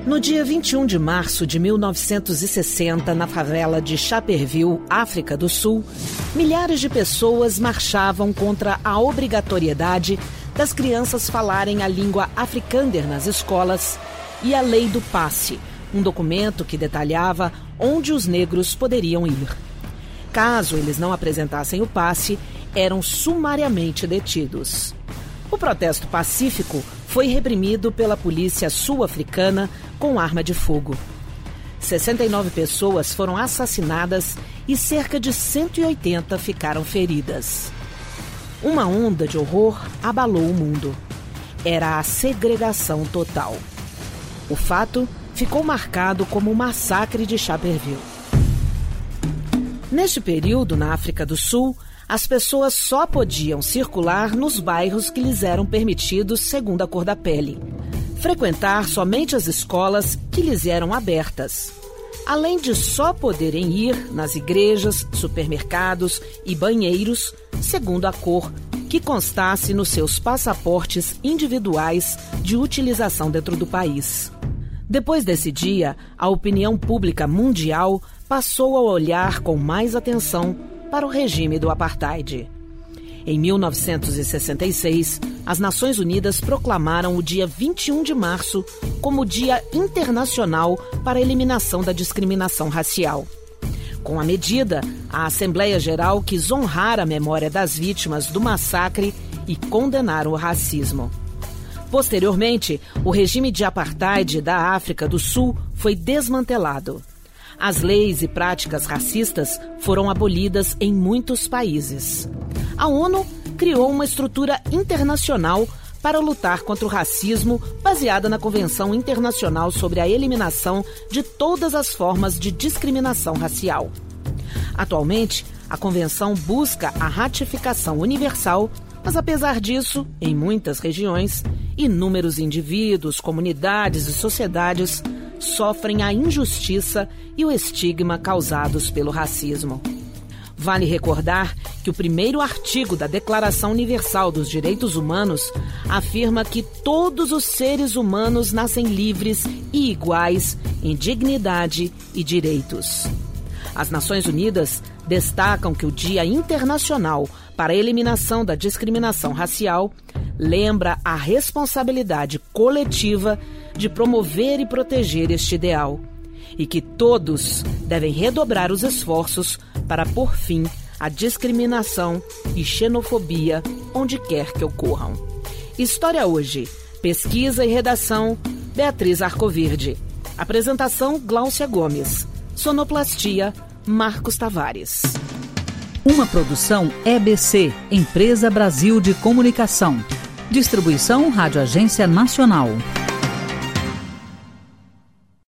No dia 21 de março de 1960, na favela de Chapperville, África do Sul, milhares de pessoas marchavam contra a obrigatoriedade das crianças falarem a língua africânder nas escolas e a lei do passe, um documento que detalhava onde os negros poderiam ir. Caso eles não apresentassem o passe, eram sumariamente detidos. O protesto pacífico foi reprimido pela polícia sul-africana com arma de fogo. 69 pessoas foram assassinadas e cerca de 180 ficaram feridas. Uma onda de horror abalou o mundo. Era a segregação total. O fato ficou marcado como o massacre de Chapperville. Neste período, na África do Sul, as pessoas só podiam circular nos bairros que lhes eram permitidos segundo a cor da pele, frequentar somente as escolas que lhes eram abertas, além de só poderem ir nas igrejas, supermercados e banheiros segundo a cor que constasse nos seus passaportes individuais de utilização dentro do país. Depois desse dia, a opinião pública mundial passou a olhar com mais atenção para o regime do apartheid. Em 1966, as Nações Unidas proclamaram o dia 21 de março como Dia Internacional para a Eliminação da Discriminação Racial. Com a medida, a Assembleia Geral quis honrar a memória das vítimas do massacre e condenar o racismo. Posteriormente, o regime de apartheid da África do Sul foi desmantelado. As leis e práticas racistas foram abolidas em muitos países. A ONU criou uma estrutura internacional para lutar contra o racismo, baseada na Convenção Internacional sobre a Eliminação de todas as formas de discriminação racial. Atualmente, a Convenção busca a ratificação universal, mas apesar disso, em muitas regiões, inúmeros indivíduos, comunidades e sociedades sofrem a injustiça e o estigma causados pelo racismo. Vale recordar que o primeiro artigo da Declaração Universal dos Direitos Humanos afirma que todos os seres humanos nascem livres e iguais em dignidade e direitos. As Nações Unidas destacam que o Dia Internacional para a Eliminação da Discriminação Racial lembra a responsabilidade coletiva de promover e proteger este ideal, e que todos devem redobrar os esforços para pôr fim à discriminação e xenofobia onde quer que ocorram. História Hoje. Pesquisa e redação, Beatriz Arcoverde. Apresentação, Gláucia Gomes. Sonoplastia, Marcos Tavares. Uma produção EBC, Empresa Brasil de Comunicação. Distribuição Rádio Agência Nacional.